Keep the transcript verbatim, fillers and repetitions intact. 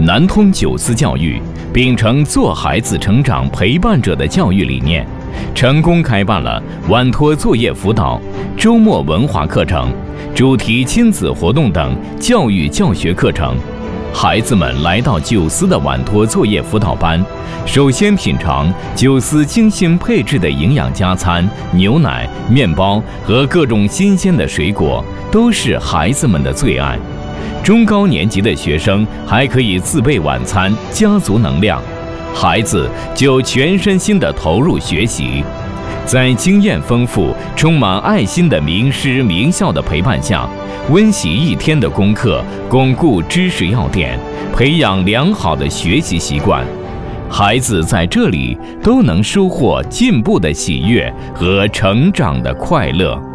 南通九思教育秉承做孩子成长陪伴者的教育理念，成功开办了晚托作业辅导、周末文化课程、主题亲子活动等教育教学课程。孩子们来到九思的晚托作业辅导班，首先品尝九思精心配置的营养加餐、牛奶、面包和各种新鲜的水果，都是孩子们的最爱。中高年级的学生还可以自备晚餐，加足能量，孩子就全身心地投入学习。在经验丰富、充满爱心的名师名校的陪伴下，温习一天的功课，巩固知识要点，培养良好的学习习惯。孩子在这里都能收获进步的喜悦和成长的快乐。